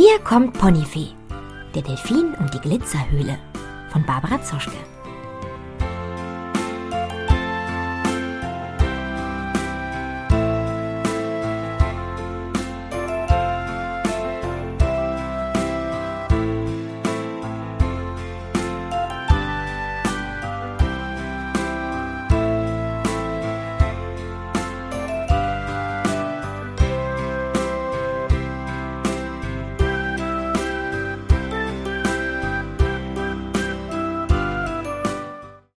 Hier kommt Ponyfee, der Delfin und die Glitzerhöhle von Barbara Zoschke.